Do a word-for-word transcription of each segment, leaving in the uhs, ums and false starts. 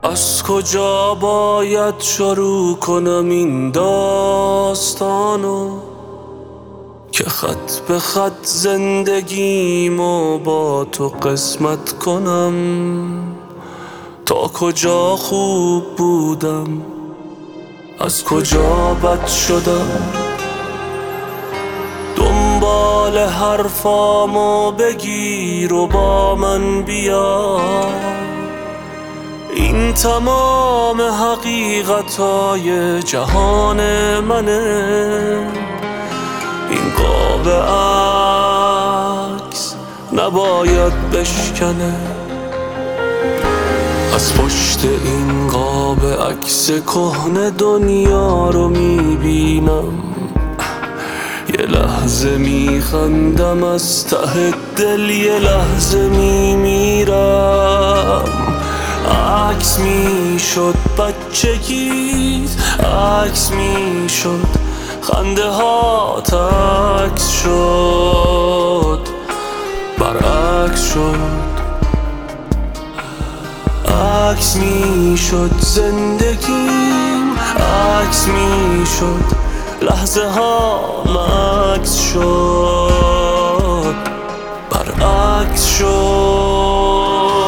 از کجا باید شروع کنم این داستانو که خط به خط زندگیمو با تو قسمت کنم؟ تا کجا خوب بودم، از کجا بد شدم؟ دنبال حرفامو بگیر و با من بیا، این تمام حقیقتای جهان منه. این قاب عکس نباید بشکنه، از پشت این قاب عکس کهنه دنیا رو میبینم. یه لحظه میخندم از ته دل، یه لحظه میمیرم. عکس میشد بچگیت، عکس میشد خنده ها، عکس شد برعکس شد. عکس میشد زندگیم، عکس میشد لحظه ها، عکس شد برعکس شد.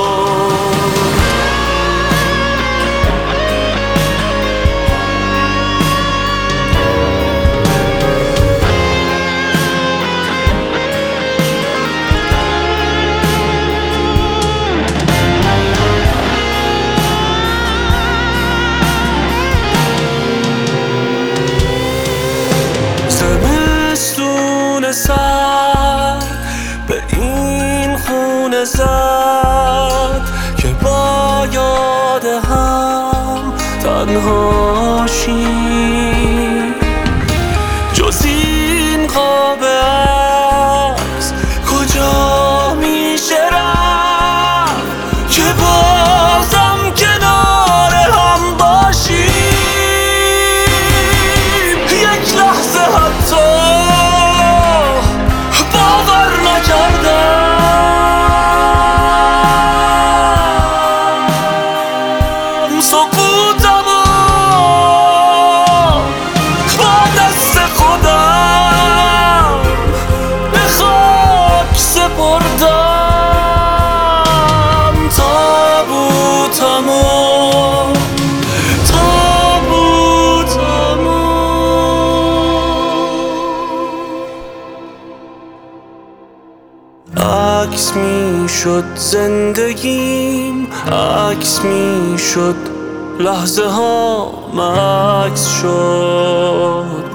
سر به این خونه زد که با یاد هم تنها شیم. جز این قاب عکس کجا میشه رفت که بازم کنار هم باشیم؟ یک لحظه حتی سکوتمو با دست خودم به خاک سپردم. تابوتمو تابوتمو عکس میشد زندگیم، عکس میشد لحظه ها، عکس شد